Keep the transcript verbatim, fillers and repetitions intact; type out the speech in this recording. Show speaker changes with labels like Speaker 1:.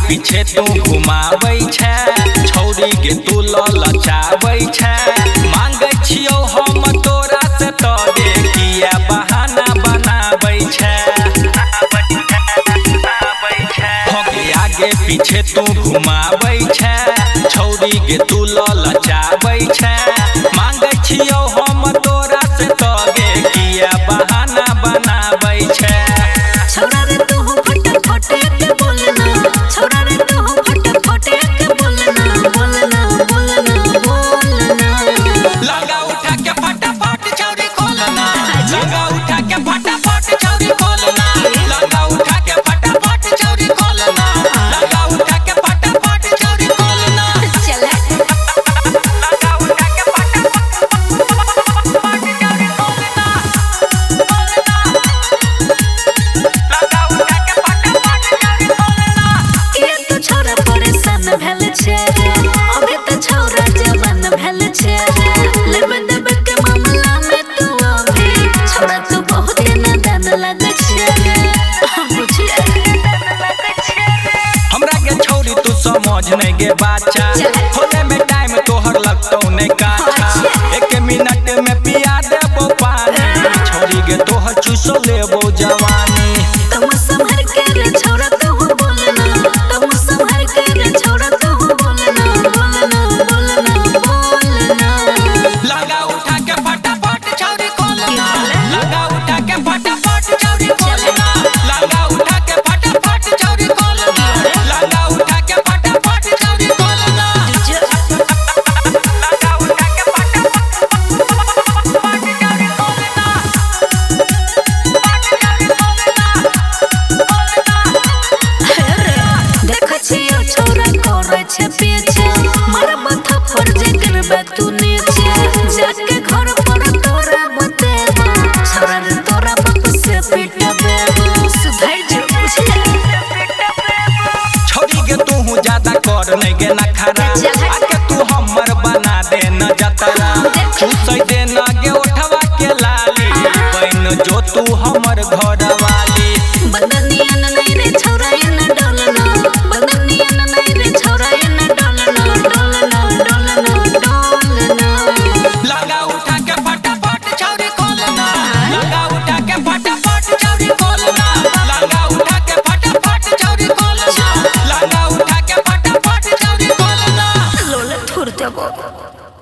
Speaker 1: पीछे तू घुमाबै छै छौरी गे तू ललचाबै छै मांगै छियौ हम तोरा से तो देखिया बहाना बनाबै छै आगे पीछे तू घुमाबै छै छौरी गे तू ललचाबै छै मांगै छियौ हम तोरा से तो देखिया बहाना बनाबै छै
Speaker 2: छोरा रे तू फट फट के बोलना छोरा रे तू फट फट के बोलना बोलना बोलना बोलना
Speaker 1: लगा उठा के फटाफट छौरी खोलना लगा उठा के फटाफट छौरी खोलना लगा उठा के फटाफट छौरी खोलना लगा उठा के फटाफट छौरी खोलना
Speaker 2: चल
Speaker 1: लगा उठा के फटाफट छौरी खोलना लगा उठा के फटाफट छौरी खोलना
Speaker 2: के तो छोरा परेशान भेल छै अबे तो छोरा जवान भेल छै लेबे देबे के मामला में तू अभी छोरा तू बहुत नादान लगे छै बुझिए
Speaker 1: हमरा के छौरी तू समझ नहीं गे बाचा होने में टाइम तोहर लगतौ नहीं काचा एक मिनट में पिया देबो पानी छौरी गे तोहर चूसो लेबो जवानी
Speaker 2: तुम संभर के रे छोरा तू बोलना तुम संभर के रे छोरा तू बोलना बोलना बोलना बोलना
Speaker 1: लगा उठा के फटाफट छौरी खोलना लगा उठा के फटाफट छौरी खोलना लगा उठा के फटाफट छौरी खोलना लगा उठा के फटाफट छौरी खोलना लगा उठा के फटाफट छौरी खोलना
Speaker 2: देख छियो छोरा करे छै पीछे मारब थप्पड़ जे करबे तू नीचे जाके घर पर तोरा बतेबो छोरा रे तोरा बाप से पिटबे सुधर जो बुझले
Speaker 1: छौरी गे तू ज्यादा कर नहीं गे नखरा आके तू हमर बना दे न जतरा चूसै दे न गे उठवा के लाली बन जो तू हमर घर वाली
Speaker 2: बंदनिया नहीं रे छोरा न डोलना बंदनिया नहीं रे छोरा न डोलना डोलना डोलना डोलना
Speaker 1: लगा उठा के फटाफट छौरी खोलना लगा उठा के फटाफट छौरी खोलना लगा उठा के फटाफट छौरी खोलना लगा उठा के फटाफट छौरी खोलना
Speaker 2: लोले फुर देबो